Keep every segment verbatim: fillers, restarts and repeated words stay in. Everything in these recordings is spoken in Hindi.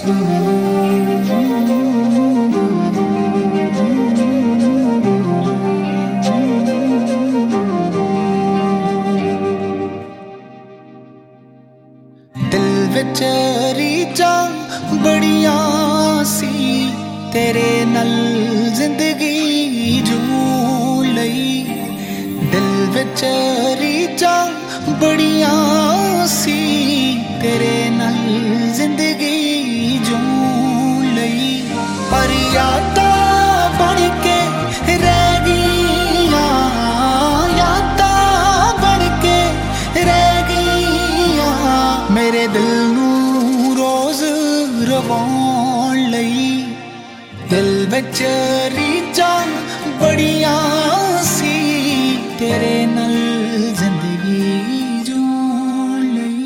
दिल विच रीझां बड़ियां सी तेरे नल जिंदगी जूं लई। दिल विच रीझां बड़ियां सी तेरे नल जिंदगी जूं लई। पर यादां बन के रह गईयां, यादां बन के रह गईयां मेरे दिल नूं रोज रवाउण लई। दिल विच रीझां बड़ियां सी तेरे नल जिंदगी जूं लई।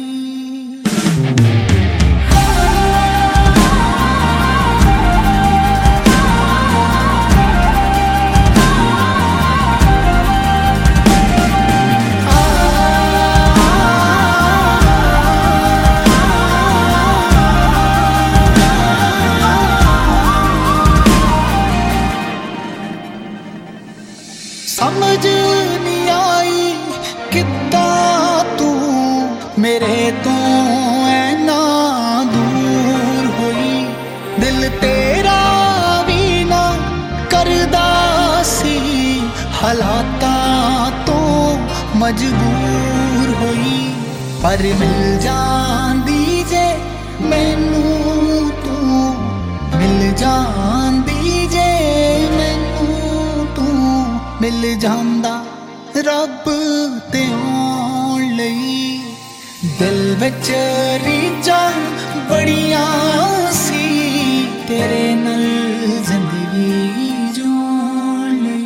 समझ नहीं आई किद्दां तू मेरे तो ऐना दूर होई। दिल तेरा भी ना करदा सी हालातां तो मजबूर होई। पर मिल जांदी जे मैनू तू, मिल जांदी जे मैनू तू, मिल जांदा रब ते आउण लई। दिल विच रीझां बड़ियां सी तेरे नल जिंदगी जूं लई।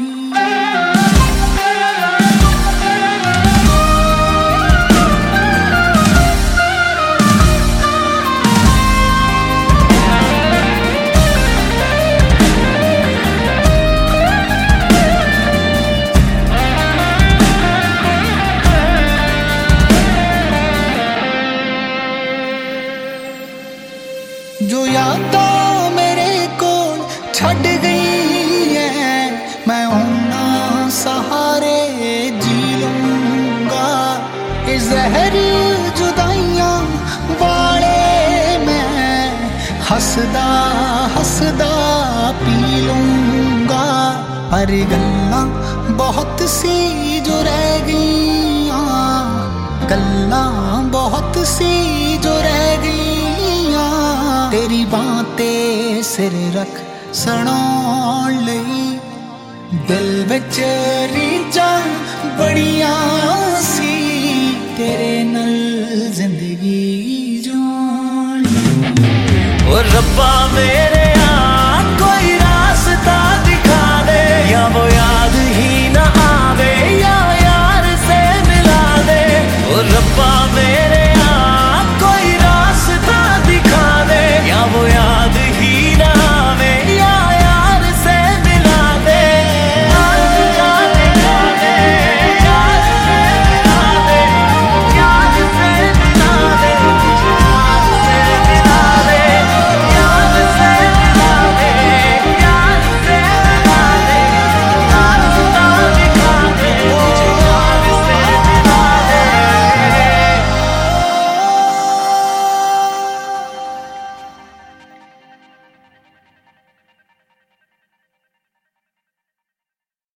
जो यादां मेरे कोल छड़ गई है मैं उन्हां सहारे जी लूंगा। ये जहर जुदाइयां वाले मैं हसदा हसदा पी लूंगा। पर गल्लां बहुत सी जो रह गईयां, गल्लां बहुत सी जो रह गईयां तेरी बां ते सिर रख सुनाउण लई। दिल विच रीझां बड़ियां सी तेरे नल जिंदगी जूं लई। ओ रब्बा मेरे